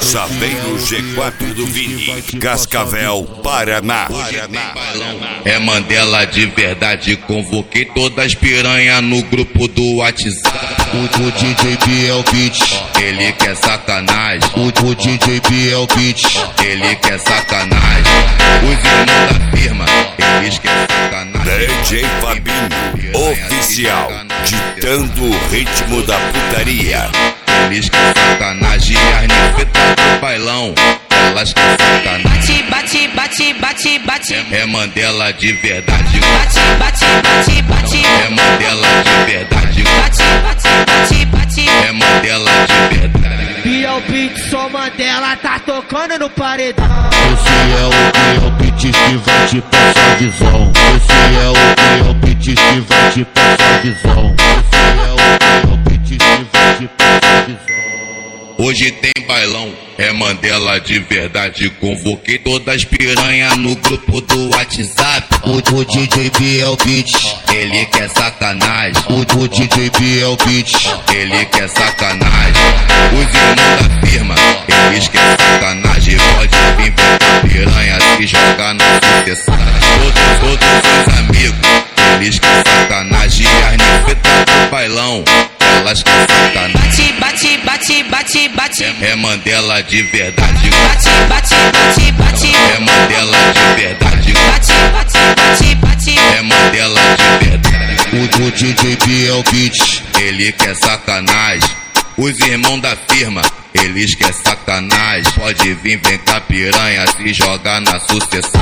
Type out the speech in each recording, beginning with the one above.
Saveiro G4 do Vini, Cascavel, Paraná. É Mandela de verdade, convoquei todas as piranha no grupo do WhatsApp. O DJ B é o beat, ele quer sacanagem. o DJ B é o beat, ele quer sacanagem. Os irmãos da firma, eles querem sacanagem. DJ Fabinho, oficial, ditando o ritmo da putaria. Eles querem sacanagem, as ninfetas do bailão, elas querem sacanagem. Bate, bate, bate, bate. É Mandela de verdade. Bate, bate, bate, bate. É Mandela de verdade. Bate, bate, bate, bate. É Mandela de verdade. E é o beat, só Mandela tá tocando no paredão. esse é o beat que vai te passar visão. Esse é o beat que vai te passar visão. Esse é o beat que vai te passar visão. Hoje tem bailão, é Mandela de verdade. Convoquei todas as piranha no grupo do WhatsApp. O DJ B é o beat, ele quer sacanagem. o DJ B é o beat, ele quer sacanagem. Os irmãos da firma, eles querem sacanagem. Pode vir ver piranha se jogar na sucessão. Todos os amigos, eles querem sacanagem. As ninfetas do bailão, elas querem sacanagem. Bate, bate, bate, bate. É Mandela de verdade. Bate, bate, bate, bate. É Mandela de verdade. Bate, bate, bate, bate. É Mandela de verdade. o DJ B é o beat, ele quer sacanagem. Os irmãos da firma, eles querem sacanagem. Pode vir, vem cá piranha, se jogar na sucessão.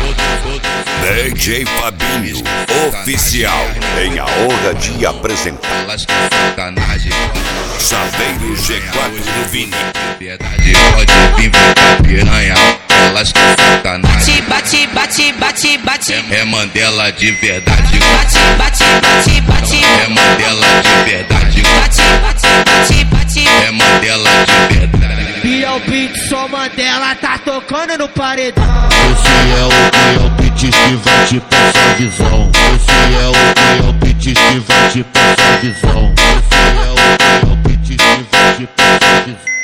DJ Fabinho, oficial, tem a honra de apresentar Elas querem sacanagem. Saveiro G4 do Vini. Verdade, pode vir, vem cá piranha, elas querem sacanagem. Bate, bate, bate, bate. É Mandela de verdade. Bate, bate, bate, bate. É Mandela de verdade. Bate, bate, bate, bate. É Mandela de verdade. E é o beat, só Mandela tá tocando no paredão. esse é o beat que vai te passar visão. Esse é o beat que vai te passar visão. Esse é o beat que vai te passar visão.